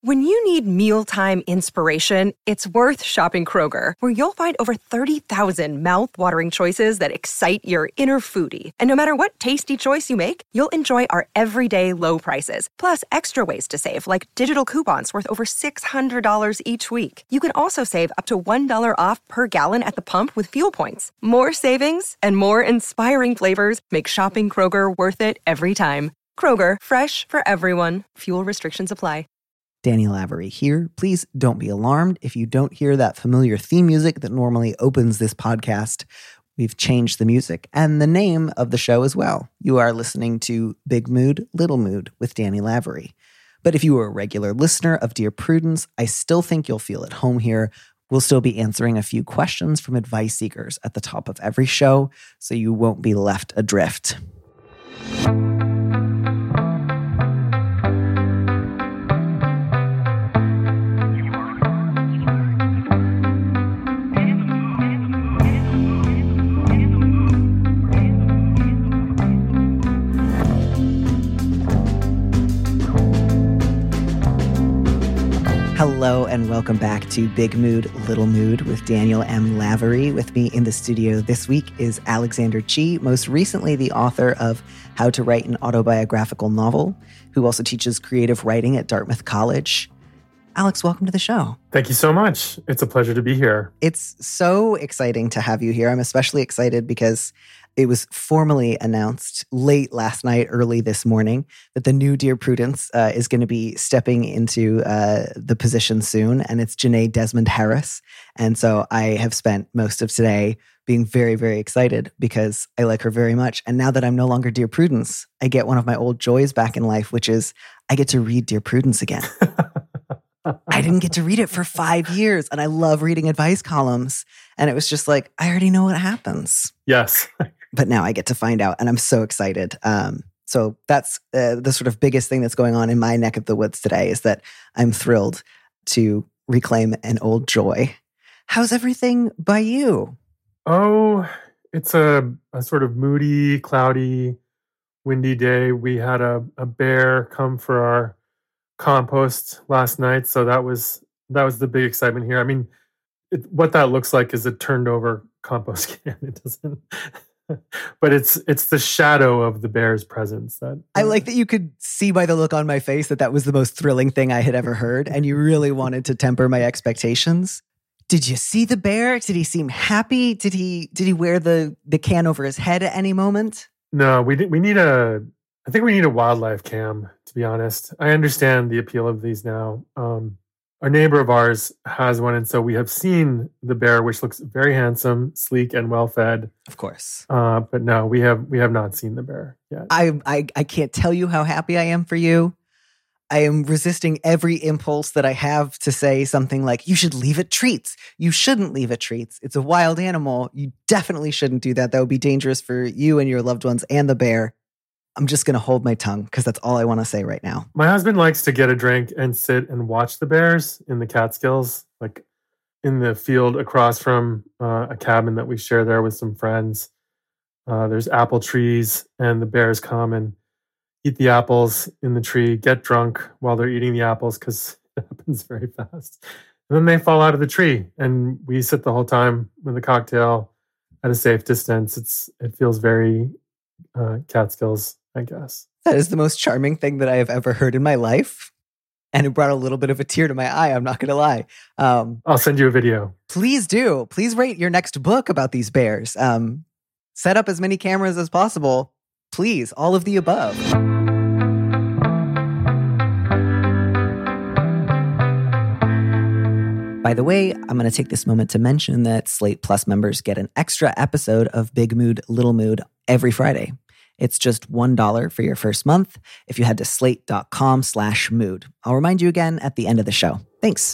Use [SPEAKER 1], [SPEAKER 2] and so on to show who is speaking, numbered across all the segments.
[SPEAKER 1] When you need mealtime inspiration, it's worth shopping Kroger, where you'll find over 30,000 mouth-watering choices that excite your inner foodie. And no matter what tasty choice you make, you'll enjoy our everyday low prices, plus extra ways to save, like digital coupons worth over $600 each week. You can also save up to $1 off per gallon at the pump with fuel points. More savings and more inspiring flavors make shopping Kroger worth it every time. Kroger, fresh for everyone. Fuel restrictions apply.
[SPEAKER 2] Danny Lavery here. Please don't be alarmed if you don't hear that familiar theme music that normally opens this podcast. We've changed the music and the name of the show as well. You are listening to Big Mood, Little Mood with Danny Lavery. But if you are a regular listener of Dear Prudence, I still think you'll feel at home here. We'll still be answering a few questions from advice seekers at the top of every show, so you won't be left adrift. Hello and welcome back to Big Mood, Little Mood with Daniel M. Lavery. With me in the studio this week is Alexander Chee, most recently the author of How to Write an Autobiographical Novel, who also teaches creative writing at Dartmouth College. Alex, welcome to the show.
[SPEAKER 3] Thank you so much. It's a pleasure to be here.
[SPEAKER 2] It's so exciting to have you here. I'm especially excited because it was formally announced late last night, early this morning, that the new Dear Prudence is going to be stepping into the position soon, and it's Jenée Desmond Harris. And so I have spent most of today being very, very excited because I like her very much. And now that I'm no longer Dear Prudence, I get one of my old joys back in life, which is I get to read Dear Prudence again. I didn't get to read it for 5 years, and I love reading advice columns. And it was just like, I already know what happens.
[SPEAKER 3] Yes.
[SPEAKER 2] But now I get to find out, and I'm so excited. So that's the sort of biggest thing that's going on in my neck of the woods today is that I'm thrilled to reclaim an old joy. How's everything by you?
[SPEAKER 3] Oh, it's a sort of moody, cloudy, windy day. We had a bear come for our compost last night, so that was the big excitement here. I mean, what that looks like is a turned over compost can. It doesn't. But it's the shadow of the bear's presence that
[SPEAKER 2] I like that you could see by the look on my face that was the most thrilling thing I had ever heard, and you really wanted to temper my expectations. Did you see the bear? Did he seem happy? Did he wear the can over his head at any moment?
[SPEAKER 3] No, I think we need a wildlife cam, to be honest. I understand the appeal of these now. Our neighbor of ours has one, and so we have seen the bear, which looks very handsome, sleek, and well-fed.
[SPEAKER 2] Of course.
[SPEAKER 3] But no, we have not seen the bear yet.
[SPEAKER 2] I can't tell you how happy I am for you. I am resisting every impulse that I have to say something like, you should leave it treats. You shouldn't leave it treats. It's a wild animal. You definitely shouldn't do that. That would be dangerous for you and your loved ones and the bear. I'm just going to hold my tongue because that's all I want to say right now.
[SPEAKER 3] My husband likes to get a drink and sit and watch the bears in the Catskills, like in the field across from a cabin that we share there with some friends. There's apple trees, and the bears come and eat the apples in the tree, get drunk while they're eating the apples because it happens very fast. And then they fall out of the tree, and we sit the whole time with a cocktail at a safe distance. It feels very Catskills, I guess.
[SPEAKER 2] That is the most charming thing that I have ever heard in my life. And it brought a little bit of a tear to my eye, I'm not going to lie.
[SPEAKER 3] I'll send you a video.
[SPEAKER 2] Please do. Please write your next book about these bears. Set up as many cameras as possible. Please, all of the above. By the way, I'm going to take this moment to mention that Slate Plus members get an extra episode of Big Mood, Little Mood every Friday. It's just $1 for your first month if you head to slate.com/mood. I'll remind you again at the end of the show. Thanks.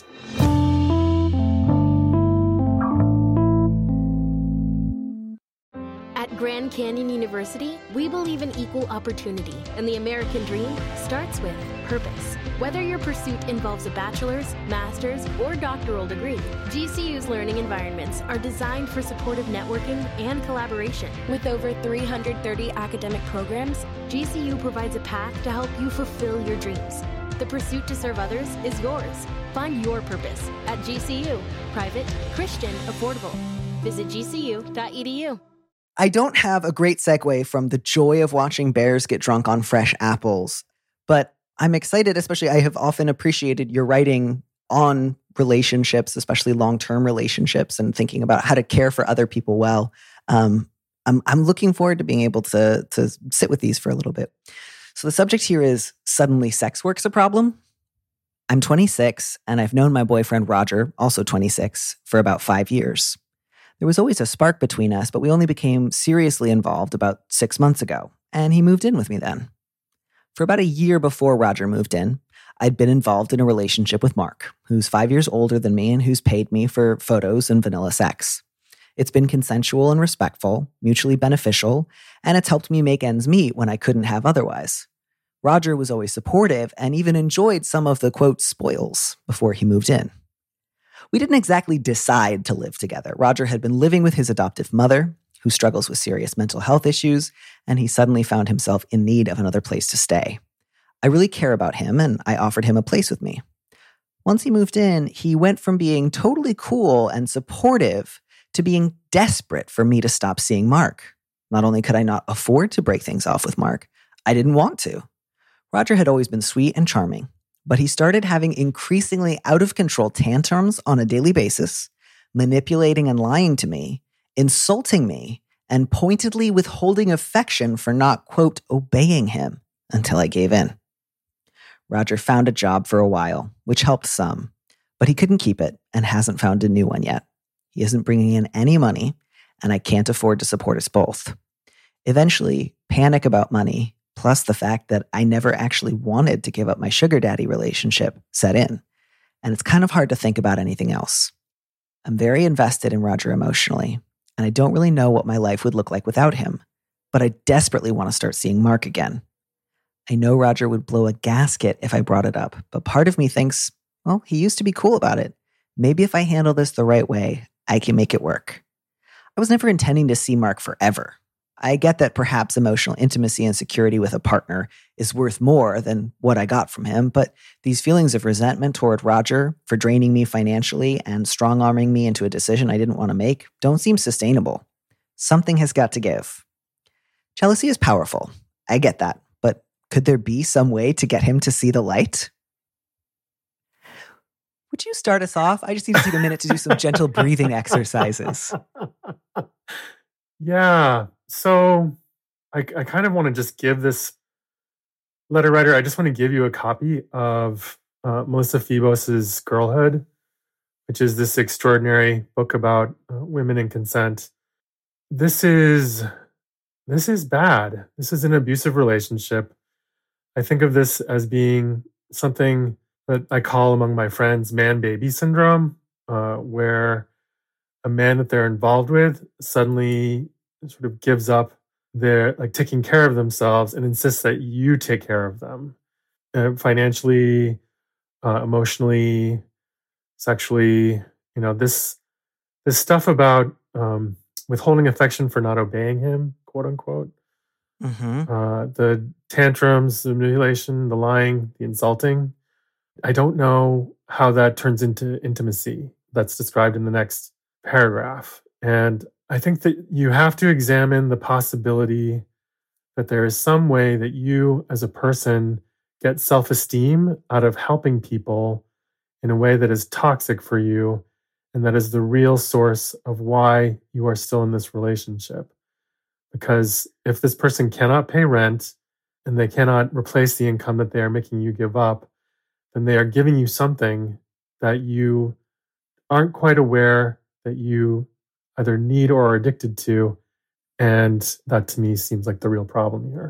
[SPEAKER 4] At Grand Canyon University, we believe in equal opportunity, and the American dream starts with purpose. Whether your pursuit involves a bachelor's, master's, or doctoral degree, GCU's learning environments are designed for supportive networking and collaboration. With over 330 academic programs, GCU provides a path to help you fulfill your dreams. The pursuit to serve others is yours. Find your purpose at GCU. Private, Christian, affordable. Visit gcu.edu.
[SPEAKER 2] I don't have a great segue from the joy of watching bears get drunk on fresh apples, but I'm excited, especially I have often appreciated your writing on relationships, especially long-term relationships, and thinking about how to care for other people well. I'm looking forward to being able to sit with these for a little bit. So the subject here is suddenly sex work's a problem. I'm 26 and I've known my boyfriend Roger, also 26, for about 5 years. There was always a spark between us, but we only became seriously involved about 6 months ago, and he moved in with me then. For about a year before Roger moved in, I'd been involved in a relationship with Mark, who's 5 years older than me and who's paid me for photos and vanilla sex. It's been consensual and respectful, mutually beneficial, and it's helped me make ends meet when I couldn't have otherwise. Roger was always supportive and even enjoyed some of the, quote, spoils before he moved in. We didn't exactly decide to live together. Roger had been living with his adoptive mother, who struggles with serious mental health issues, and he suddenly found himself in need of another place to stay. I really care about him, and I offered him a place with me. Once he moved in, he went from being totally cool and supportive to being desperate for me to stop seeing Mark. Not only could I not afford to break things off with Mark, I didn't want to. Roger had always been sweet and charming, but he started having increasingly out-of-control tantrums on a daily basis, manipulating and lying to me, insulting me, and pointedly withholding affection for not, quote, obeying him until I gave in. Roger found a job for a while, which helped some, but he couldn't keep it and hasn't found a new one yet. He isn't bringing in any money, and I can't afford to support us both. Eventually, panic about money, plus the fact that I never actually wanted to give up my sugar daddy relationship, set in, and it's kind of hard to think about anything else. I'm very invested in Roger emotionally, and I don't really know what my life would look like without him, but I desperately want to start seeing Mark again. I know Roger would blow a gasket if I brought it up, but part of me thinks, well, he used to be cool about it. Maybe if I handle this the right way, I can make it work. I was never intending to see Mark forever. I get that perhaps emotional intimacy and security with a partner is worth more than what I got from him, but these feelings of resentment toward Roger for draining me financially and strong-arming me into a decision I didn't want to make don't seem sustainable. Something has got to give. Jealousy is powerful. I get that, but could there be some way to get him to see the light? Would you start us off? I just need to take a minute to do some gentle breathing exercises.
[SPEAKER 3] Yeah. So I kind of want to just give this letter writer, I just want to give you a copy of Melissa Febos's Girlhood, which is this extraordinary book about women and consent. This is bad. This is an abusive relationship. I think of this as being something that I call among my friends man-baby syndrome, where a man that they're involved with suddenly sort of gives up their taking care of themselves and insists that you take care of them, financially, emotionally, sexually. You know, this stuff about withholding affection for not obeying him, quote unquote. Mm-hmm. The tantrums, the manipulation, the lying, the insulting. I don't know how that turns into intimacy that's described in the next paragraph. And I think that you have to examine the possibility that there is some way that you as a person get self-esteem out of helping people in a way that is toxic for you, and that is the real source of why you are still in this relationship. Because if this person cannot pay rent and they cannot replace the income that they are making you give up, then they are giving you something that you aren't quite aware that you either need or are addicted to. And that to me seems like the real problem here.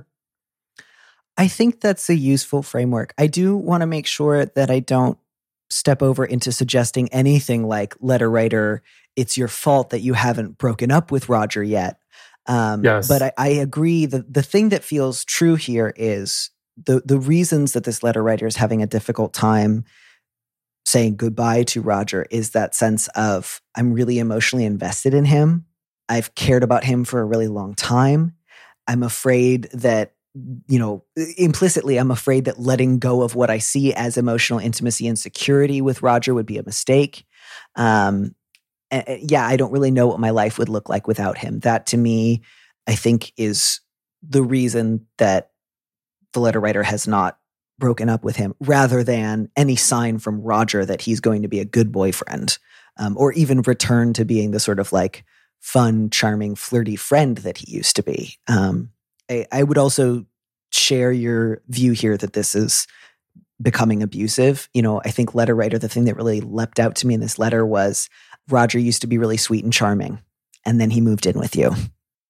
[SPEAKER 2] I think that's a useful framework. I do want to make sure that I don't step over into suggesting anything like, letter writer, it's your fault that you haven't broken up with Roger yet.
[SPEAKER 3] Yes.
[SPEAKER 2] But I agree that the thing that feels true here is the reasons that this letter writer is having a difficult time saying goodbye to Roger is that sense of, I'm really emotionally invested in him. I've cared about him for a really long time. I'm afraid that implicitly, I'm afraid that letting go of what I see as emotional intimacy and security with Roger would be a mistake. I don't really know what my life would look like without him. That to me, I think, is the reason that the letter writer has not broken up with him, rather than any sign from Roger that he's going to be a good boyfriend, or even return to being the sort of like fun, charming, flirty friend that he used to be. I would also share your view here that this is becoming abusive. I think letter writer, the thing that really leapt out to me in this letter was Roger used to be really sweet and charming, and then he moved in with you.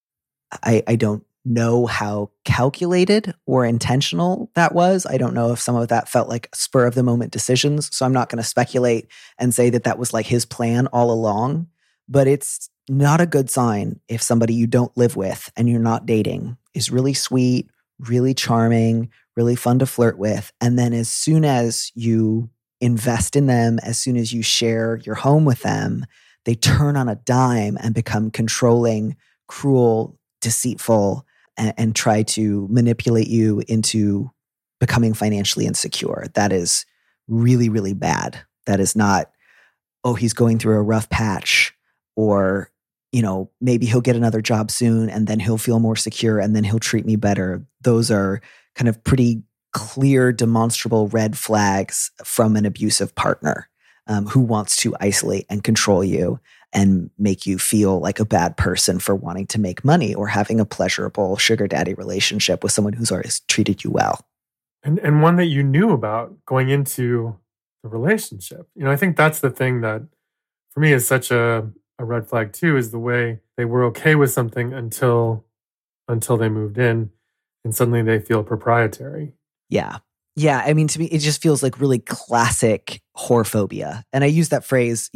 [SPEAKER 2] I don't know how calculated or intentional that was. I don't know if some of that felt like spur of the moment decisions. So I'm not going to speculate and say that that was like his plan all along, but it's not a good sign if somebody you don't live with and you're not dating is really sweet, really charming, really fun to flirt with. And then as soon as you invest in them, as soon as you share your home with them, they turn on a dime and become controlling, cruel, deceitful, and try to manipulate you into becoming financially insecure. That is really, really bad. That is not, oh, he's going through a rough patch, or, maybe he'll get another job soon and then he'll feel more secure and then he'll treat me better. Those are kind of pretty clear, demonstrable red flags from an abusive partner who wants to isolate and control you and make you feel like a bad person for wanting to make money or having a pleasurable sugar daddy relationship with someone who's always treated you well.
[SPEAKER 3] And one that you knew about going into the relationship. I think that's the thing that for me is such a red flag too, is the way they were okay with something until they moved in and suddenly they feel proprietary.
[SPEAKER 2] Yeah. Yeah. I mean, to me, it just feels like really classic whorephobia. And I use that phrase,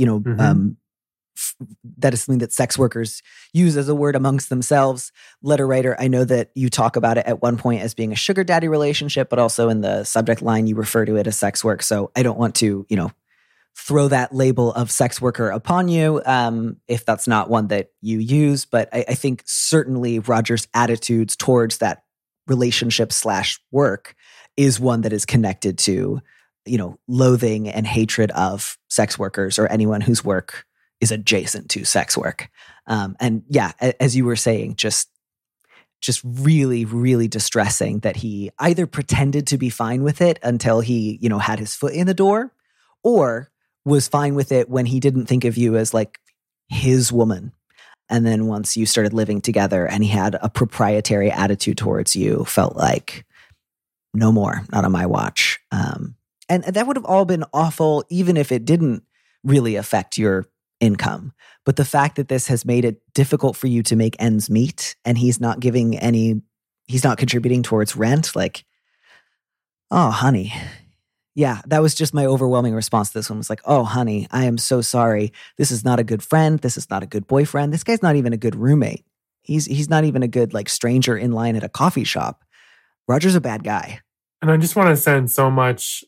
[SPEAKER 2] that is something that sex workers use as a word amongst themselves. Letter writer, I know that you talk about it at one point as being a sugar daddy relationship, but also in the subject line, you refer to it as sex work. So I don't want to, throw that label of sex worker upon you if that's not one that you use. But I think certainly Roger's attitudes towards that relationship / work is one that is connected to, loathing and hatred of sex workers or anyone whose work is adjacent to sex work. And yeah, as you were saying, just really, really distressing that he either pretended to be fine with it until he, had his foot in the door, or was fine with it when he didn't think of you as like his woman. And then once you started living together and he had a proprietary attitude towards you, felt like no more, not on my watch. And that would have all been awful, even if it didn't really affect your income. But the fact that this has made it difficult for you to make ends meet, and he's not contributing towards rent, like, oh, honey. Yeah, that was just my overwhelming response to this one, was like, oh, honey, I am so sorry. This is not a good friend. This is not a good boyfriend. This guy's not even a good roommate. He's not even a good like stranger in line at a coffee shop. Roger's a bad guy.
[SPEAKER 3] And I just want to send so much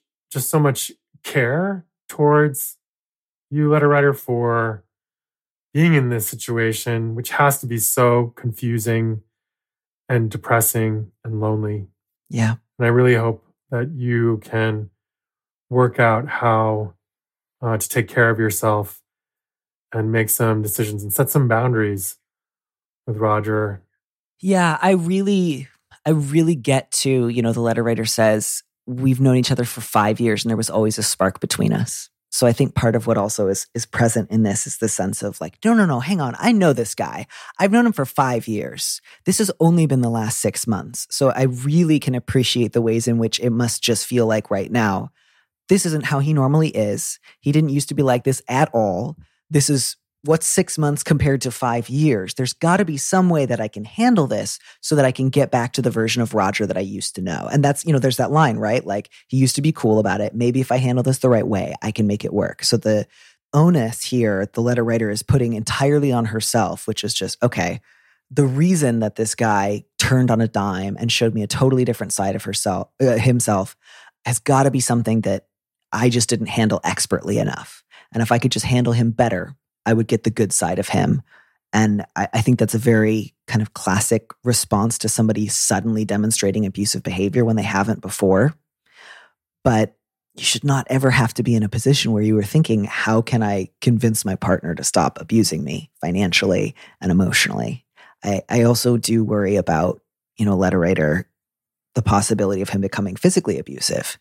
[SPEAKER 3] care towards you, letter writer, for being in this situation, which has to be so confusing and depressing and lonely.
[SPEAKER 2] Yeah.
[SPEAKER 3] And I really hope that you can work out how to take care of yourself and make some decisions and set some boundaries with Roger.
[SPEAKER 2] Yeah, I really get to, the letter writer says, we've known each other for 5 years and there was always a spark between us. So I think part of what also is present in this is the sense of like, no, hang on. I know this guy. I've known him for 5 years. This has only been the last 6 months. So I really can appreciate the ways in which it must just feel like right now, this isn't how he normally is. He didn't used to be like this at all. This is what's 6 months compared to 5 years. There's got to be some way that I can handle this so that I can get back to the version of Roger that I used to know. And that's, there's that line, right? Like, he used to be cool about it. Maybe if I handle this the right way, I can make it work. So the onus here, the letter writer is putting entirely on herself, which is just, okay, the reason that this guy turned on a dime and showed me a totally different side of himself has got to be something that I just didn't handle expertly enough. And if I could just handle him better, I would get the good side of him. And I think that's a very kind of classic response to somebody suddenly demonstrating abusive behavior when they haven't before. But you should not ever have to be in a position where you were thinking, how can I convince my partner to stop abusing me financially and emotionally? I also do worry about, letter writer, the possibility of him becoming physically abusive.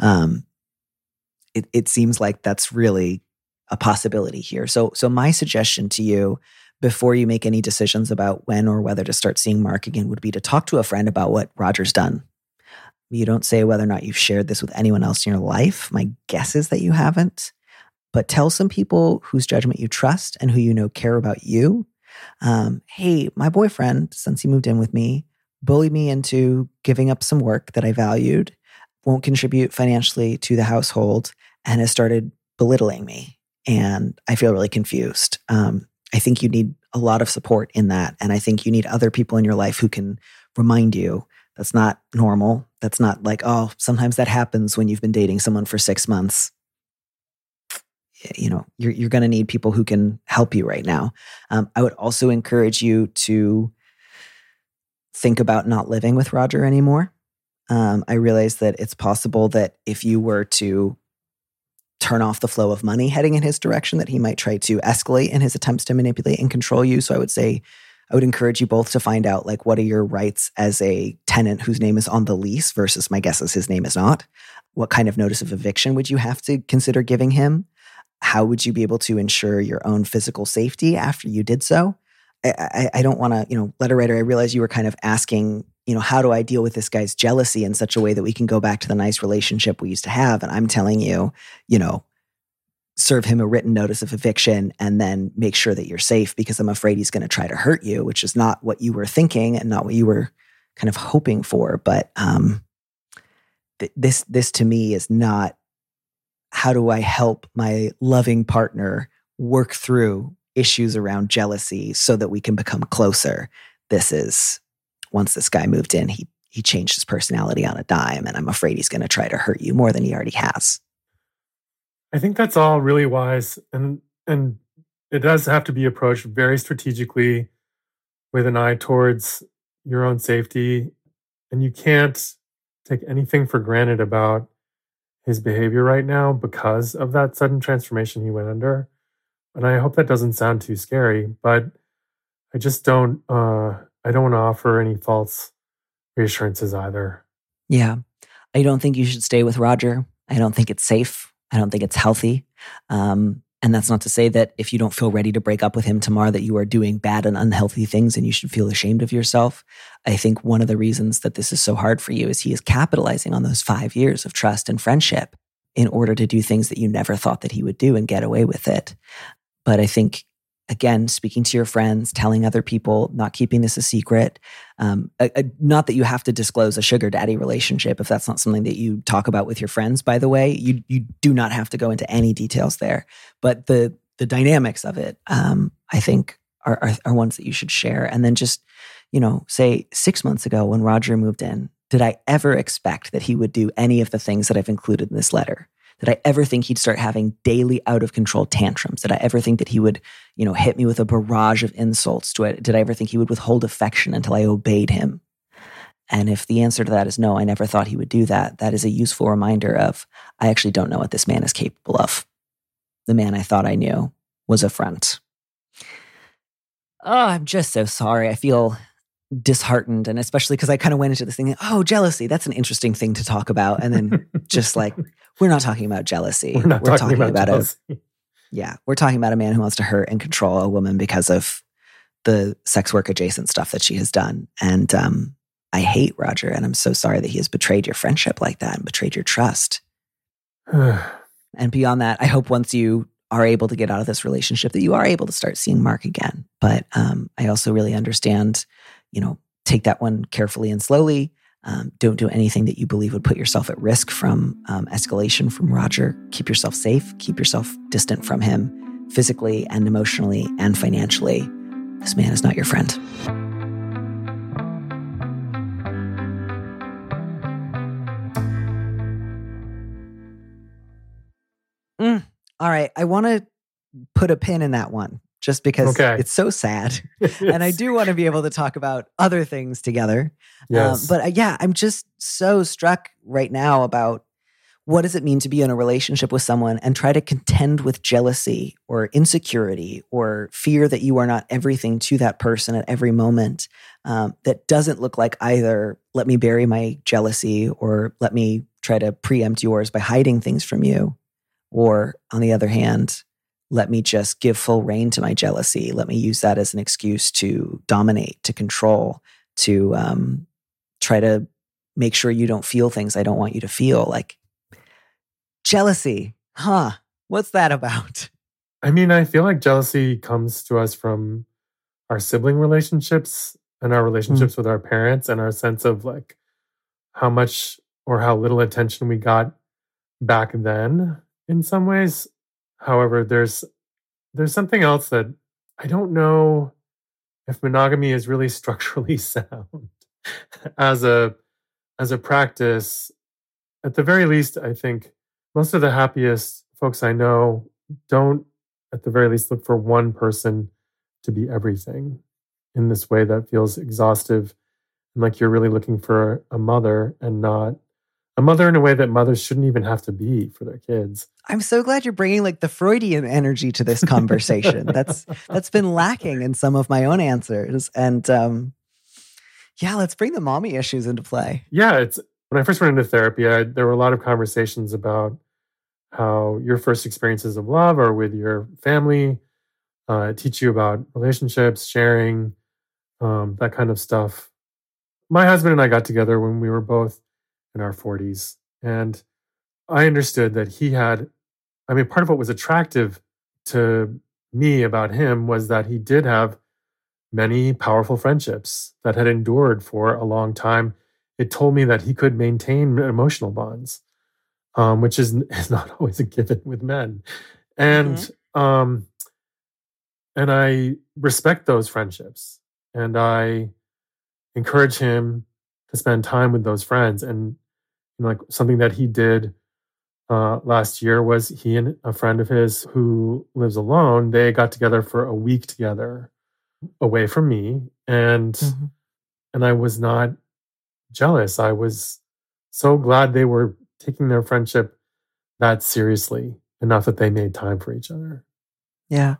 [SPEAKER 2] It seems like that's really a possibility here. So my suggestion to you, before you make any decisions about when or whether to start seeing Mark again, would be to talk to a friend about what Roger's done. You don't say whether or not you've shared this with anyone else in your life. My guess is that you haven't. But tell some people whose judgment you trust and who you know care about you. Hey, my boyfriend, since he moved in with me, bullied me into giving up some work that I valued, won't contribute financially to the household, and has started belittling me. And I feel really confused. I think you need a lot of support in that. And I think you need other people in your life who can remind you that's not normal. That's not like, oh, sometimes that happens when you've been dating someone for 6 months. You're going to need people who can help you right now. I would also encourage you to think about not living with Roger anymore. I realize that it's possible that if you were to turn off the flow of money heading in his direction, that he might try to escalate in his attempts to manipulate and control you. So I would encourage you both to find out, like, what are your rights as a tenant whose name is on the lease versus my guess is his name is not. What kind of notice of eviction would you have to consider giving him? How would you be able to ensure your own physical safety after you did so? I don't want to, letter writer, I realize you were kind of asking, how do I deal with this guy's jealousy in such a way that we can go back to the nice relationship we used to have? And I'm telling you, serve him a written notice of eviction and then make sure that you're safe, because I'm afraid he's going to try to hurt you, which is not what you were thinking and not what you were kind of hoping for. But this to me is not, how do I help my loving partner work through issues around jealousy so that we can become closer? This is, once this guy moved in, he changed his personality on a dime, and I'm afraid he's going to try to hurt you more than he already has.
[SPEAKER 3] I think that's all really wise. And it does have to be approached very strategically with an eye towards your own safety. And you can't take anything for granted about his behavior right now because of that sudden transformation he went under. And I hope that doesn't sound too scary, but I just don't want to offer any false reassurances either.
[SPEAKER 2] Yeah. I don't think you should stay with Roger. I don't think it's safe. I don't think it's healthy. And that's not to say that if you don't feel ready to break up with him tomorrow, that you are doing bad and unhealthy things and you should feel ashamed of yourself. I think one of the reasons that this is so hard for you is he is capitalizing on those 5 years of trust and friendship in order to do things that you never thought that he would do and get away with it. But I think, again, speaking to your friends, telling other people, not keeping this a secret, not that you have to disclose a sugar daddy relationship if that's not something that you talk about with your friends, by the way. You do not have to go into any details there. But the dynamics of it, I think, are ones that you should share. And then just, say 6 months ago when Roger moved in, did I ever expect that he would do any of the things that I've included in this letter? Did I ever think he'd start having daily out of control tantrums? Did I ever think that he would, hit me with a barrage of insults? Did I ever think he would withhold affection until I obeyed him? And if the answer to that is no, I never thought he would do that, that is a useful reminder of, I actually don't know what this man is capable of. The man I thought I knew was a front. Oh, I'm just so sorry. I feel disheartened, and especially because I kind of went into this thing, jealousy, that's an interesting thing to talk about. And then just like, we're not talking about jealousy. We're talking about jealousy. We're talking about a man who wants to hurt and control a woman because of the sex work adjacent stuff that she has done. And I hate Roger, and I'm so sorry that he has betrayed your friendship like that and betrayed your trust. And beyond that, I hope once you are able to get out of this relationship that you are able to start seeing Mark again. But I also really understand, take that one carefully and slowly. Don't do anything that you believe would put yourself at risk from escalation from Roger. Keep yourself safe. Keep yourself distant from him physically and emotionally and financially. This man is not your friend. All right. I want to put a pin in that one. just because
[SPEAKER 3] Okay.
[SPEAKER 2] it's so sad. And I do want to be able to talk about other things together.
[SPEAKER 3] Yes.
[SPEAKER 2] But I'm just so struck right now about what does it mean to be in a relationship with someone and try to contend with jealousy or insecurity or fear that you are not everything to that person at every moment. That doesn't look like either let me bury my jealousy or let me try to preempt yours by hiding things from you. Or on the other hand, let me just give full rein to my jealousy. Let me use that as an excuse to dominate, to control, to try to make sure you don't feel things I don't want you to feel. Like, jealousy, what's that about?
[SPEAKER 3] I mean, I feel like jealousy comes to us from our sibling relationships and our relationships with our parents and our sense of like how much or how little attention we got back then in some ways. However, there's something else that I don't know if monogamy is really structurally sound as a practice. At the very least, I think most of the happiest folks I know don't, at the very least, look for one person to be everything in this way that feels exhaustive and like you're really looking for a mother and not a mother in a way that mothers shouldn't even have to be for their kids.
[SPEAKER 2] I'm so glad you're bringing like the Freudian energy to this conversation. That's been lacking in some of my own answers. And let's bring the mommy issues into play.
[SPEAKER 3] Yeah, when I first went into therapy, there were a lot of conversations about how your first experiences of love are with your family, teach you about relationships, sharing, that kind of stuff. My husband and I got together when we were both in our 40s. And I understood that part of what was attractive to me about him was that he did have many powerful friendships that had endured for a long time. It told me that he could maintain emotional bonds, which is not always a given with men. And and I respect those friendships. And I encourage him to spend time with those friends. And like something that he did last year was he and a friend of his who lives alone, they got together for a week together away from me. And I was not jealous. I was so glad they were taking their friendship that seriously enough that they made time for each other.
[SPEAKER 2] Yeah.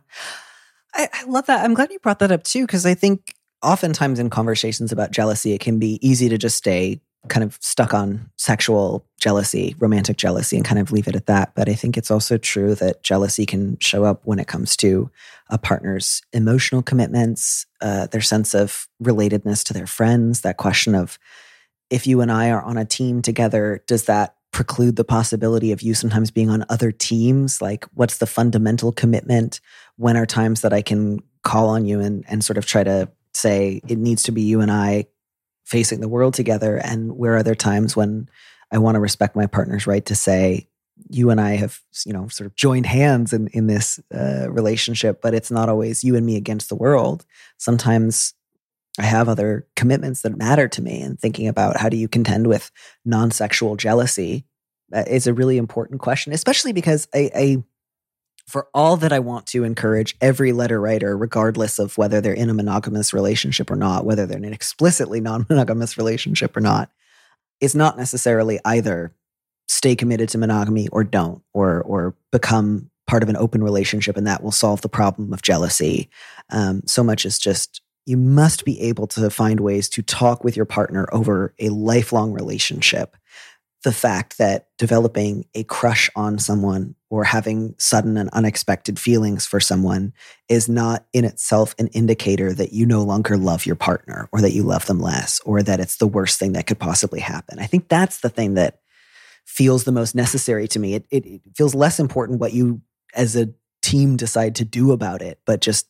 [SPEAKER 2] I love that. I'm glad you brought that up too, because I think oftentimes in conversations about jealousy, it can be easy to just stay kind of stuck on sexual jealousy, romantic jealousy, and kind of leave it at that. But I think it's also true that jealousy can show up when it comes to a partner's emotional commitments, their sense of relatedness to their friends, that question of, if you and I are on a team together, does that preclude the possibility of you sometimes being on other teams? Like, what's the fundamental commitment? When are times that I can call on you and sort of try to say it needs to be you and I facing the world together? And where are there times when I want to respect my partner's right to say, you and I have, sort of joined hands in this relationship, but it's not always you and me against the world. Sometimes I have other commitments that matter to me, and thinking about how do you contend with non-sexual jealousy is a really important question, especially because I for all that I want to encourage every letter writer, regardless of whether they're in a monogamous relationship or not, whether they're in an explicitly non-monogamous relationship or not, it's not necessarily either stay committed to monogamy or don't, or become part of an open relationship and that will solve the problem of jealousy. So much as just, you must be able to find ways to talk with your partner over a lifelong relationship. The fact that developing a crush on someone or having sudden and unexpected feelings for someone is not in itself an indicator that you no longer love your partner or that you love them less or that it's the worst thing that could possibly happen. I think that's the thing that feels the most necessary to me. It feels less important what you as a team decide to do about it, but just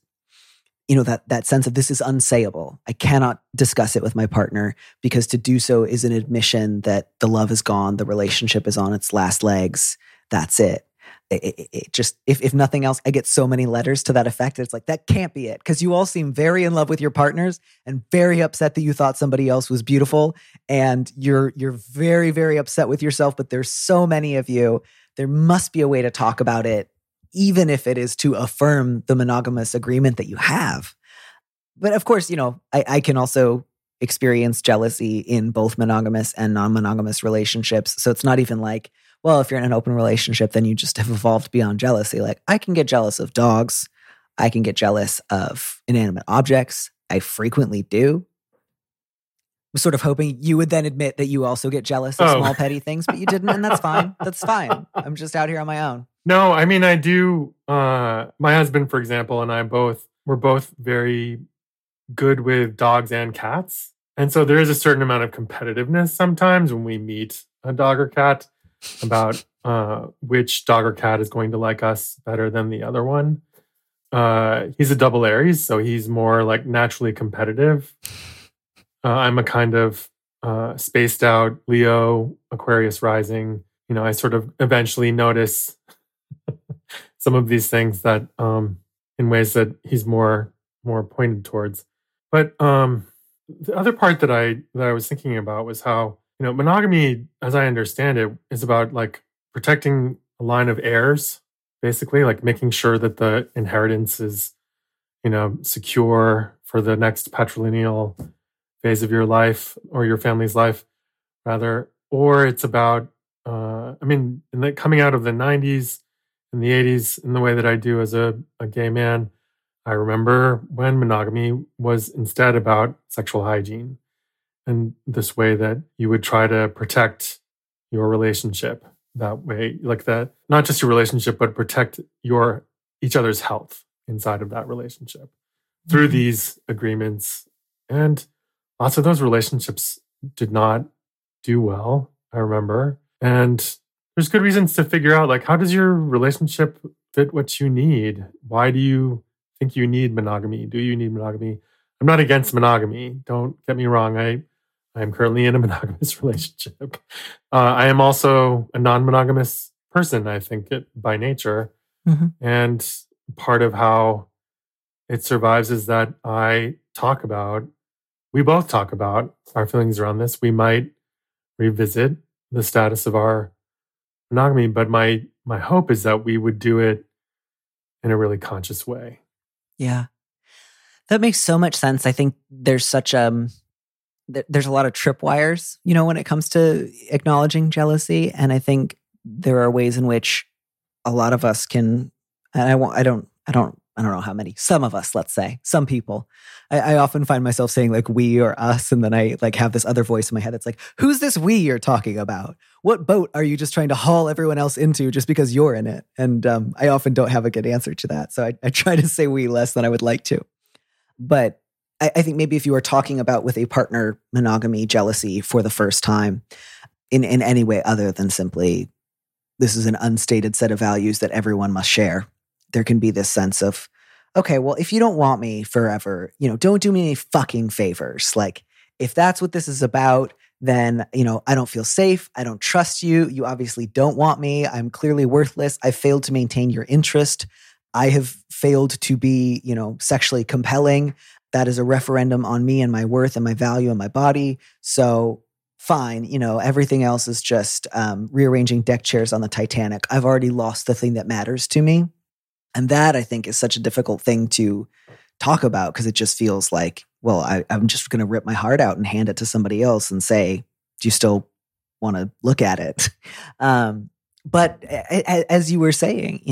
[SPEAKER 2] that sense of this is unsayable. I cannot discuss it with my partner because to do so is an admission that the love is gone, the relationship is on its last legs. That's it. It just, if nothing else, I get so many letters to that effect. It's like, that can't be it. Because you all seem very in love with your partners and very upset that you thought somebody else was beautiful. And you're very, very upset with yourself, but there's so many of you. There must be a way to talk about it even if it is to affirm the monogamous agreement that you have. But of course, I can also experience jealousy in both monogamous and non-monogamous relationships. So it's not even like, well, if you're in an open relationship, then you just have evolved beyond jealousy. Like, I can get jealous of dogs. I can get jealous of inanimate objects. I frequently do. I'm sort of hoping you would then admit that you also get jealous of small petty things, but you didn't, and that's fine. That's fine. I'm just out here on my own.
[SPEAKER 3] No, I mean, I do. My husband, for example, and we're both very good with dogs and cats. And so there is a certain amount of competitiveness sometimes when we meet a dog or cat about which dog or cat is going to like us better than the other one. He's a double Aries, so he's more like naturally competitive. I'm a kind of spaced out Leo, Aquarius rising. I sort of eventually notice some of these things that in ways that he's more pointed towards. But the other part that I was thinking about was how, monogamy, as I understand it, is about like protecting a line of heirs, basically, like making sure that the inheritance is, secure for the next patrilineal phase of your life or your family's life, rather. Or it's about, coming out of the 90s and the 80s in the way that I do as a gay man, I remember when monogamy was instead about sexual hygiene and this way that you would try to protect your relationship that way, like that, not just your relationship, but protect each other's health inside of that relationship through these agreements. And lots of those relationships did not do well, I remember. And there's good reasons to figure out, like, how does your relationship fit what you need? Why do you think you need monogamy? Do you need monogamy? I'm not against monogamy. Don't get me wrong. I am currently in a monogamous relationship. I am also a non-monogamous person, I think, by nature. Mm-hmm. And part of how it survives is that we both talk about our feelings around this. We might revisit the status of our monogamy, but my hope is that we would do it in a really conscious way.
[SPEAKER 2] Yeah. That makes so much sense. I think there's there's a lot of tripwires, when it comes to acknowledging jealousy. And I think there are ways in which a lot of us can, and I don't know how many, some of us, let's say, some people. I often find myself saying like we or us, and then I like have this other voice in my head that's like, who's this we you're talking about? What boat are you just trying to haul everyone else into just because you're in it? And I often don't have a good answer to that. So I try to say we less than I would like to. But I think maybe if you are talking about with a partner monogamy, jealousy for the first time in any way other than simply this is an unstated set of values that everyone must share, there can be this sense of, okay, well, if you don't want me forever, don't do me any fucking favors. Like, if that's what this is about, then, I don't feel safe. I don't trust you. You obviously don't want me. I'm clearly worthless. I failed to maintain your interest. I have failed to be, sexually compelling. That is a referendum on me and my worth and my value and my body. So fine, everything else is just rearranging deck chairs on the Titanic. I've already lost the thing that matters to me. And that, I think, is such a difficult thing to talk about because it just feels like, well, I'm just going to rip my heart out and hand it to somebody else and say, do you still want to look at it? But as you were saying,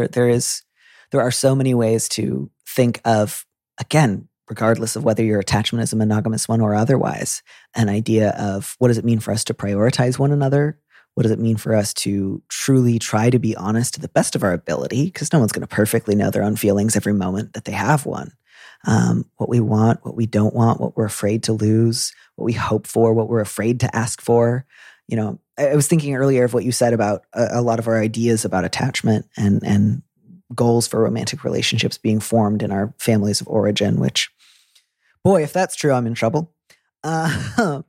[SPEAKER 2] there are so many ways to think of, again, regardless of whether your attachment is a monogamous one or otherwise, an idea of what does it mean for us to prioritize one another? What does it mean for us to truly try to be honest to the best of our ability? Because no one's going to perfectly know their own feelings every moment that they have one. What we want, what we don't want, what we're afraid to lose, what we hope for, what we're afraid to ask for. I was thinking earlier of what you said about a lot of our ideas about attachment and goals for romantic relationships being formed in our families of origin, which, boy, if that's true, I'm in trouble. And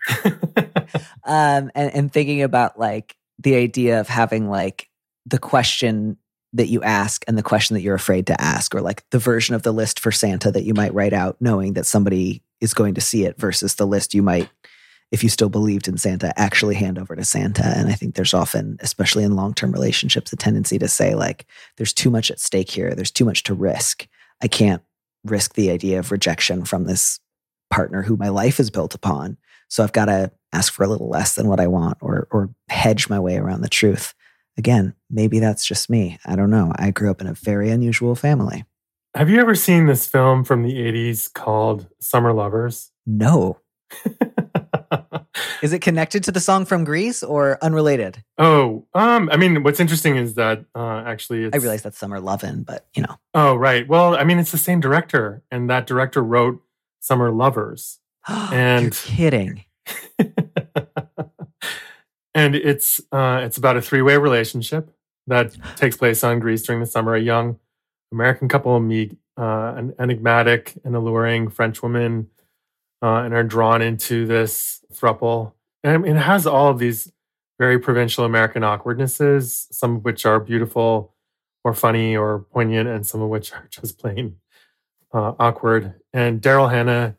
[SPEAKER 2] thinking about like the idea of having like the question that you ask and the question that you're afraid to ask, or like the version of the list for Santa that you might write out knowing that somebody is going to see it versus the list you might if you still believed in Santa, actually hand over to Santa. And I think there's often, especially in long-term relationships, a tendency to say like, there's too much at stake here. There's too much to risk. I can't risk the idea of rejection from this partner who my life is built upon. So I've got to ask for a little less than what I want or hedge my way around the truth. Again, maybe that's just me. I don't know. I grew up in a very unusual family.
[SPEAKER 3] Have you ever seen this film from the 80s called Summer Lovers?
[SPEAKER 2] No. Is it connected to the song from Grease or unrelated?
[SPEAKER 3] Oh, I mean, what's interesting is that actually it's...
[SPEAKER 2] I realize that's Summer Lovin', but you know.
[SPEAKER 3] Oh, right. Well, I mean, it's the same director, and that director wrote Summer Lovers.
[SPEAKER 2] And you're kidding.
[SPEAKER 3] And it's about a three-way relationship that takes place on Greece during the summer. A young American couple meet an enigmatic and alluring French woman and are drawn into this throuple. And it has all of these very provincial American awkwardnesses, some of which are beautiful or funny or poignant, and some of which are just plain awkward. And Daryl Hannah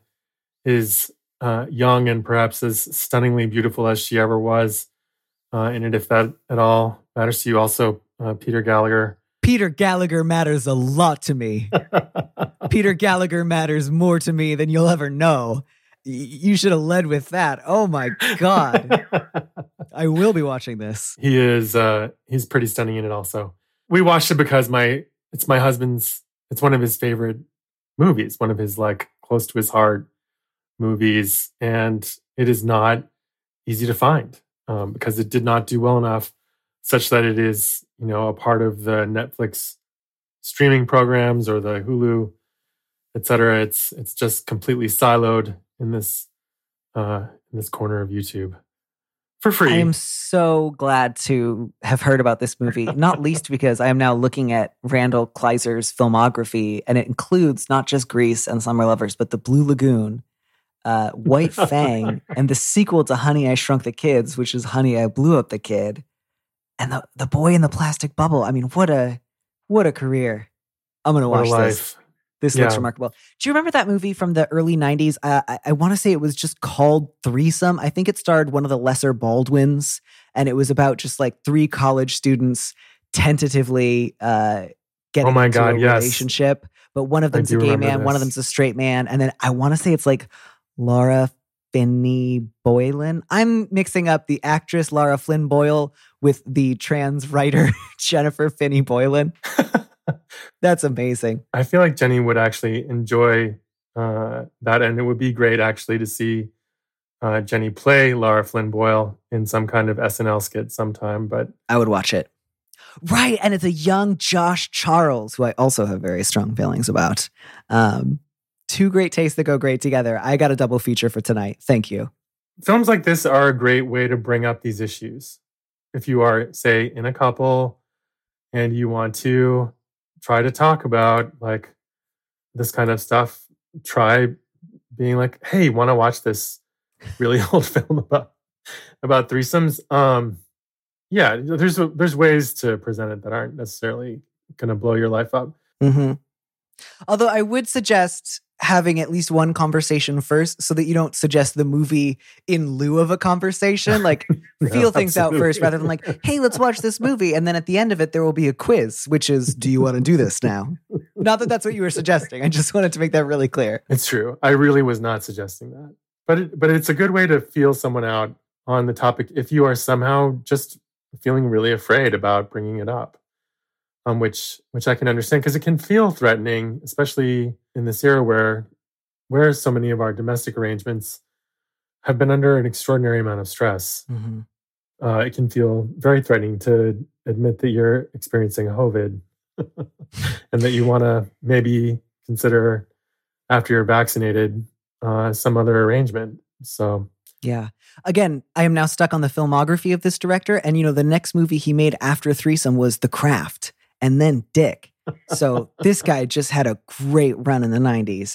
[SPEAKER 3] is young and perhaps as stunningly beautiful as she ever was in it, if that at all matters to you. Also, Peter Gallagher.
[SPEAKER 2] Peter Gallagher matters a lot to me. Peter Gallagher matters more to me than you'll ever know. You should have led with that. Oh my God. I will be watching this.
[SPEAKER 3] He is, he's pretty stunning in it also. We watched it because it's my husband's, it's one of his favorite movies, one of his like close to his heart movies. And it is not easy to find because it did not do well enough such that it is, you know, a part of the Netflix streaming programs or the Hulu, et cetera. It's just completely siloed in this corner of YouTube for free.
[SPEAKER 2] I am so glad to have heard about this movie, not least because I am now looking at Randall Kleiser's filmography, and it includes not just Grease and Summer Lovers, but The Blue Lagoon, White Fang, and the sequel to Honey, I Shrunk the Kids, which is Honey, I Blew Up the Kid, and the Boy in the Plastic Bubble. I mean, what a career! I'm gonna watch this. This looks remarkable. Do you remember that movie from the early 90s? I want to say it was just called Threesome. I think it starred one of the lesser Baldwins, and it was about just like three college students tentatively getting into a relationship. But one of them's a gay man, one of them's a straight man. And then I want to say it's like Laura Finney Boylan. I'm mixing up the actress Laura Flynn Boyle with the trans writer Jennifer Finney Boylan. That's amazing.
[SPEAKER 3] I feel like Jenny would actually enjoy that, and it would be great actually to see Jenny play Laura Flynn Boyle in some kind of SNL skit sometime. But
[SPEAKER 2] I would watch it. Right, and it's a young Josh Charles, who I also have very strong feelings about. Two great tastes that go great together. I got a double feature for tonight. Thank you.
[SPEAKER 3] Films like this are a great way to bring up these issues. If you are, say, in a couple and you want to try to talk about like this kind of stuff, try being like, hey, want to watch this really old film about threesomes? Yeah, there's ways to present it that aren't necessarily going to blow your life up.
[SPEAKER 2] Mm-hmm. Although I would suggest having at least one conversation first so that you don't suggest the movie in lieu of a conversation. Like feel things out first rather than like, hey, let's watch this movie. And then at the end of it, there will be a quiz, which is, do you want to do this now? Not that that's what you were suggesting. I just wanted to make that really clear.
[SPEAKER 3] It's true. I really was not suggesting that. But it's a good way to feel someone out on the topic if you are somehow just feeling really afraid about bringing it up. Which I can understand because it can feel threatening, especially in this era where so many of our domestic arrangements have been under an extraordinary amount of stress. Mm-hmm. It can feel very threatening to admit that you're experiencing a COVID and that you want to maybe consider, after you're vaccinated, some other arrangement. So
[SPEAKER 2] yeah. Again, I am now stuck on the filmography of this director. And, you know, the next movie he made after Threesome was The Craft. And then Dick. So this guy just had a great run in the 90s.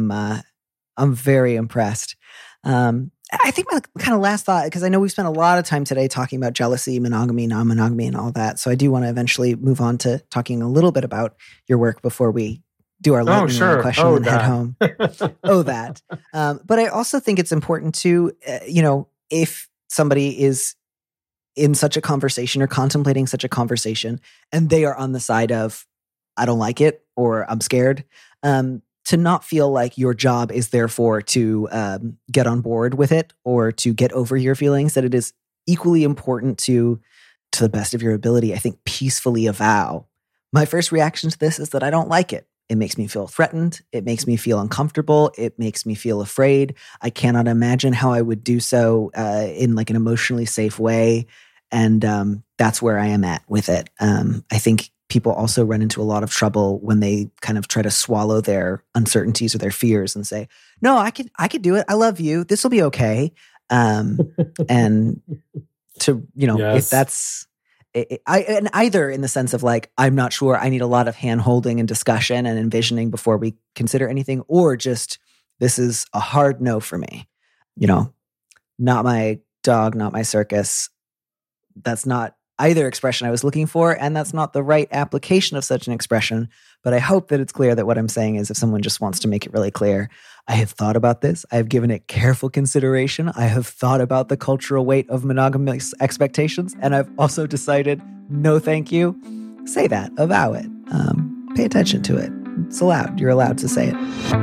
[SPEAKER 2] I'm very impressed. I think my kind of last thought, because I know we've spent a lot of time today talking about jealousy, monogamy, non-monogamy, and all that. So I do want to eventually move on to talking a little bit about your work before we do our lightning round question and head home. But I also think it's important to, if somebody is in such a conversation or contemplating such a conversation and they are on the side of, I don't like it or I'm scared, to not feel like your job is therefore to get on board with it or to get over your feelings, that it is equally important to the best of your ability, I think, peacefully avow. My first reaction to this is that I don't like it. It makes me feel threatened. It makes me feel uncomfortable. It makes me feel afraid. I cannot imagine how I would do so in like an emotionally safe way. And that's where I am at with it. I think people also run into a lot of trouble when they kind of try to swallow their uncertainties or their fears and say, no, I could do it. I love you. This will be okay. And to,
[SPEAKER 3] Yes.
[SPEAKER 2] if that's, and either in the sense of like, I'm not sure, I need a lot of hand holding and discussion and envisioning before we consider anything, or just, this is a hard no for me. Not my dog, not my circus. That's not either expression I was looking for, and that's not the right application of such an expression. But I hope that it's clear that what I'm saying is, if someone just wants to make it really clear, I have thought about this. I have given it careful consideration. I have thought about the cultural weight of monogamous expectations, and I've also decided, no thank you. Say that, avow it, pay attention to it. It's allowed. You're allowed to say it.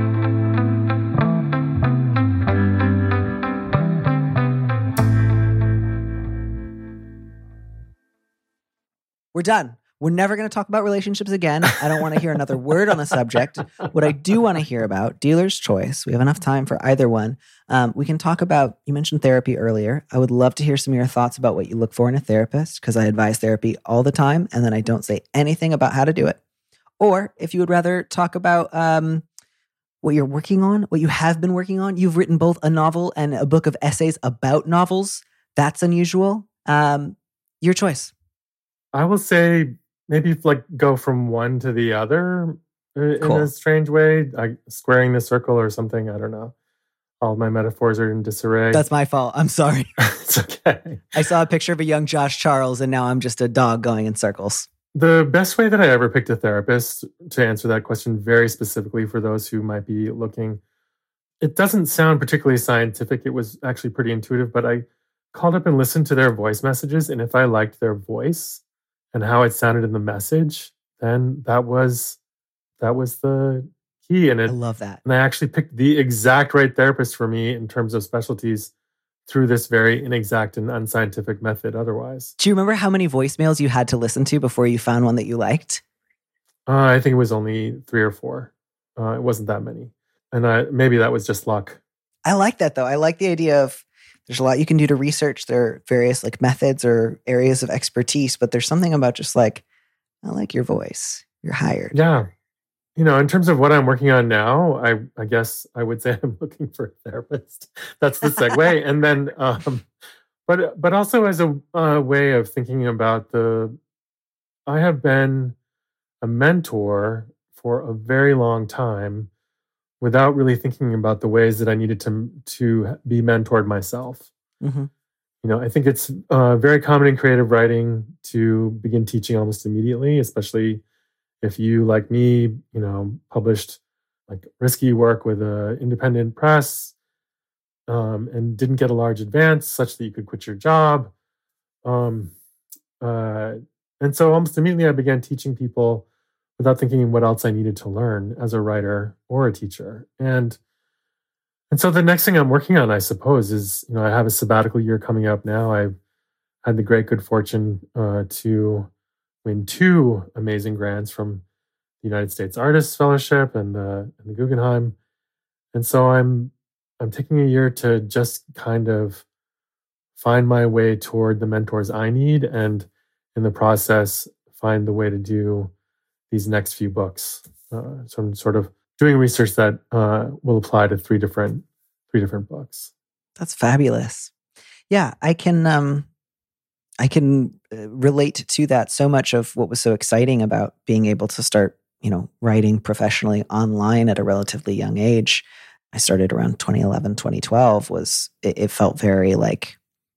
[SPEAKER 2] We're done. We're never going to talk about relationships again. I don't want to hear another word on the subject. What I do want to hear about, dealer's choice. We have enough time for either one. We can talk about, you mentioned therapy earlier. I would love to hear some of your thoughts about what you look for in a therapist, because I advise therapy all the time, and then I don't say anything about how to do it. Or if you would rather talk about what you're working on, what you have been working on. You've written both a novel and a book of essays about novels. That's unusual. Your choice.
[SPEAKER 3] I will say maybe like go from one to the other in
[SPEAKER 2] Cool.
[SPEAKER 3] a strange way, like squaring the circle or something. I don't know. All of my metaphors are in disarray.
[SPEAKER 2] That's my fault. I'm sorry.
[SPEAKER 3] It's okay.
[SPEAKER 2] I saw a picture of a young Josh Charles, and now I'm just a dog going in circles.
[SPEAKER 3] The best way that I ever picked a therapist to answer that question very specifically for those who might be looking, it doesn't sound particularly scientific. It was actually pretty intuitive, but I called up and listened to their voice messages. And if I liked their voice and how it sounded in the message, then that was the key in
[SPEAKER 2] I
[SPEAKER 3] it.
[SPEAKER 2] love that.
[SPEAKER 3] And I actually picked the exact right therapist for me in terms of specialties through this very inexact and unscientific method otherwise.
[SPEAKER 2] Do you remember how many voicemails you had to listen to before you found one that you liked?
[SPEAKER 3] I think it was only 3 or 4. It wasn't that many. And maybe that was just luck.
[SPEAKER 2] I like that, though. I like the idea of there's a lot you can do to research. There are various like methods or areas of expertise, but there's something about just like, I like your voice. You're hired.
[SPEAKER 3] Yeah. In terms of what I'm working on now, I guess I would say I'm looking for a therapist. That's the segue. And then, but also as a way of thinking about I have been a mentor for a very long time without really thinking about the ways that I needed to be mentored myself.
[SPEAKER 2] Mm-hmm.
[SPEAKER 3] I think it's very common in creative writing to begin teaching almost immediately, especially if you, like me, published like risky work with an independent press and didn't get a large advance such that you could quit your job. And so almost immediately I began teaching people without thinking what else I needed to learn as a writer or a teacher. And so the next thing I'm working on, I suppose, is, I have a sabbatical year coming up now. I've had the great good fortune to win 2 amazing grants from the United States Artists Fellowship and the Guggenheim. And so I'm taking a year to just kind of find my way toward the mentors I need, and in the process, find the way to do these next few books. So I'm sort of doing research that will apply to 3 different books.
[SPEAKER 2] That's fabulous. Yeah, I can relate to that. So much of what was so exciting about being able to start, writing professionally online at a relatively young age. I started around 2011, 2012 it felt very like,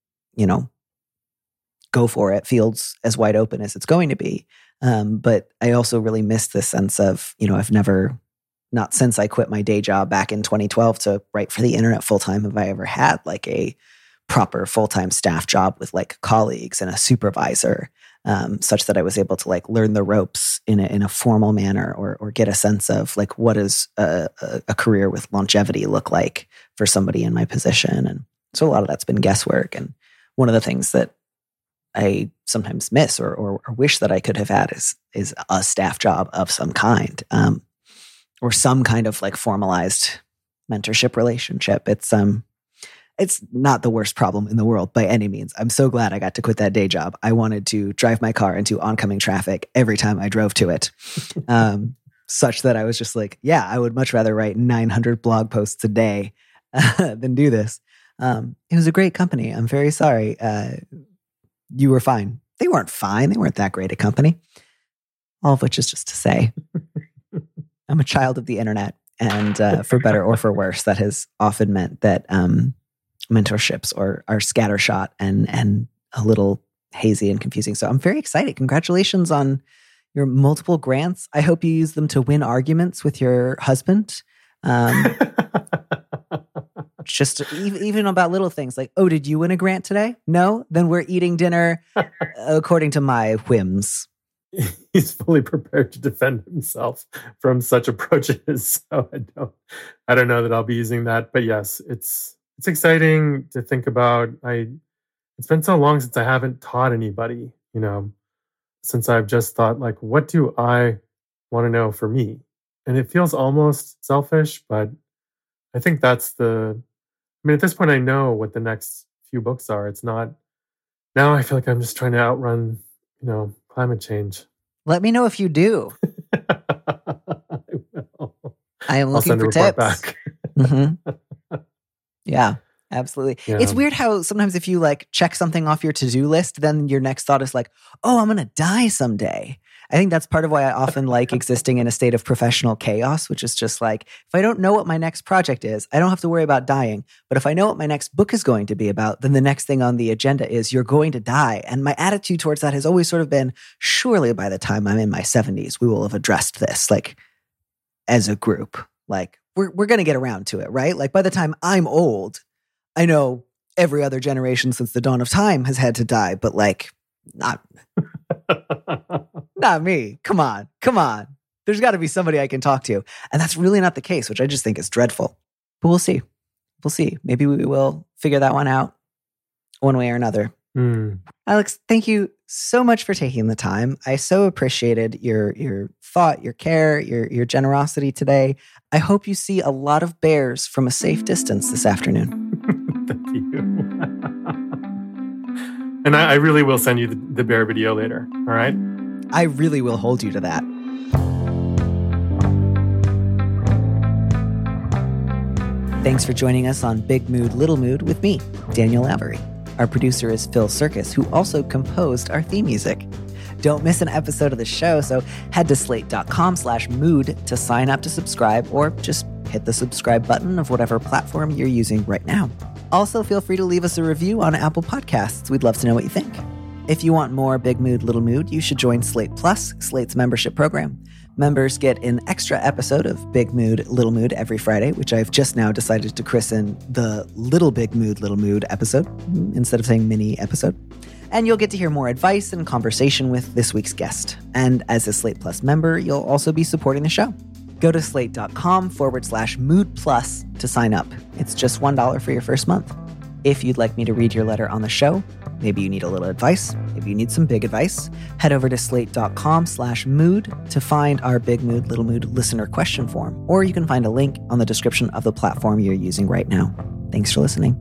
[SPEAKER 2] go for it. Field's as wide open as it's going to be. But I also really missed this sense of, I've never, not since I quit my day job back in 2012 to write for the internet full time, have I ever had like a proper full-time staff job with like colleagues and a supervisor, such that I was able to like learn the ropes in a formal manner, or get a sense of like what does a career with longevity look like for somebody in my position. And so a lot of that's been guesswork. And one of the things that I sometimes miss or wish that I could have had is a staff job of some kind, or some kind of like formalized mentorship relationship. It's not the worst problem in the world by any means. I'm so glad I got to quit that day job. I wanted to drive my car into oncoming traffic every time I drove to it, such that I was just like, yeah, I would much rather write 900 blog posts a day than do this. It was a great company. I'm very sorry. You were fine. They weren't fine. They weren't that great a company. All of which is just to say, I'm a child of the internet. And for better or for worse, that has often meant that mentorships are scattershot and a little hazy and confusing. So I'm very excited. Congratulations on your multiple grants. I hope you use them to win arguments with your husband. Just even about little things like, oh, did you win a grant today? No? Then we're eating dinner according to my whims.
[SPEAKER 3] He's fully prepared to defend himself from such approaches. So I don't know that I'll be using that. But yes, it's exciting to think about. It's been so long since I haven't taught anybody, since I've just thought like, what do I want to know for me? And it feels almost selfish, but I think at this point, I know what the next few books are. It's not, now I feel like I'm just trying to outrun, climate change.
[SPEAKER 2] Let me know if you do.
[SPEAKER 3] I will.
[SPEAKER 2] I am looking for tips. Back. Mm-hmm. Yeah, absolutely. Yeah. It's weird how sometimes if you like check something off your to-do list, then your next thought is like, oh, I'm going to die someday. I think that's part of why I often like existing in a state of professional chaos, which is just like, if I don't know what my next project is, I don't have to worry about dying. But if I know what my next book is going to be about, then the next thing on the agenda is you're going to die. And my attitude towards that has always sort of been, surely by the time I'm in my 70s, we will have addressed this, like as a group. Like we're going to get around to it, right? Like by the time I'm old, I know every other generation since the dawn of time has had to die, but like not me. Come on. There's got to be somebody I can talk to. And that's really not the case, which I just think is dreadful. But we'll see. Maybe we will figure that one out one way or another. Alex, thank you so much for taking the time. I so appreciated your thought, your care, your generosity today. I hope you see a lot of bears from a safe distance this afternoon.
[SPEAKER 3] Thank you. And I really will send you the bear video later. All right?
[SPEAKER 2] I really will hold you to that. Thanks for joining us on Big Mood, Little Mood with me, Daniel Lavery. Our producer is Phil Circus, who also composed our theme music. Don't miss an episode of the show, so head to slate.com/mood to sign up to subscribe, or just hit the subscribe button of whatever platform you're using right now. Also, feel free to leave us a review on Apple Podcasts. We'd love to know what you think. If you want more Big Mood, Little Mood, you should join Slate Plus, Slate's membership program. Members get an extra episode of Big Mood, Little Mood every Friday, which I've just now decided to christen the Little Big Mood, Little Mood episode, instead of saying mini episode. And you'll get to hear more advice and conversation with this week's guest. And as a Slate Plus member, you'll also be supporting the show. Go to slate.com/mood plus to sign up. It's just $1 for your first month. If you'd like me to read your letter on the show, maybe you need a little advice, maybe you need some big advice, head over to slate.com/mood to find our Big Mood, Little Mood listener question form, or you can find a link on the description of the platform you're using right now. Thanks for listening.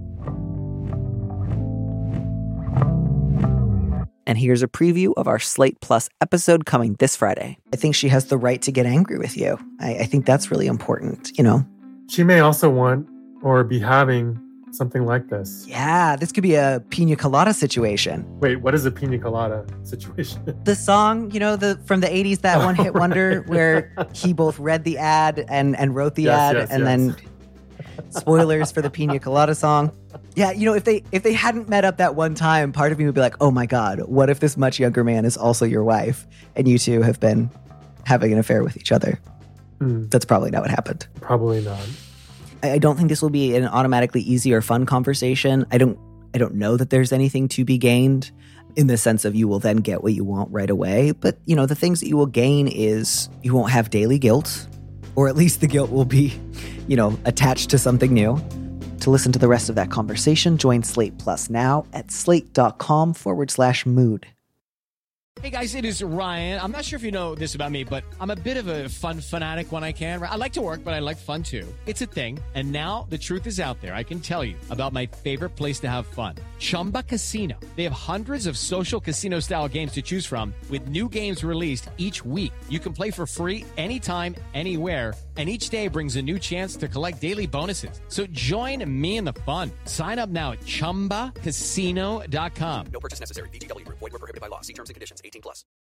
[SPEAKER 2] And here's a preview of our Slate Plus episode coming this Friday. I think she has the right to get angry with you. I think that's really important,
[SPEAKER 3] She may also want or be having something like this.
[SPEAKER 2] Yeah, this could be a pina colada situation.
[SPEAKER 3] Wait, what is a pina colada situation?
[SPEAKER 2] The song, from the 80s, that one hit wonder where he both read the ad and wrote the ad, then spoilers for the pina colada song. Yeah, if they hadn't met up that one time, part of me would be like, oh my God, what if this much younger man is also your wife and you two have been having an affair with each other? That's probably not what happened.
[SPEAKER 3] Probably not.
[SPEAKER 2] I don't think this will be an automatically easy or fun conversation. I don't I don't know that there's anything to be gained in the sense of you will then get what you want right away. But, the things that you will gain is you won't have daily guilt, or at least the guilt will be, attached to something new. To listen to the rest of that conversation, join Slate Plus now at slate.com/mood.
[SPEAKER 5] Hey guys, it is Ryan. I'm not sure if you know this about me, but I'm a bit of a fun fanatic when I can. I like to work, but I like fun too. It's a thing. And now the truth is out there. I can tell you about my favorite place to have fun. Chumba Casino. They have hundreds of social casino style games to choose from with new games released each week. You can play for free anytime, anywhere. And each day brings a new chance to collect daily bonuses. So join me in the fun. Sign up now at ChumbaCasino.com.
[SPEAKER 6] No purchase necessary. VGW Group. Void where prohibited by law. See terms and conditions. 18+.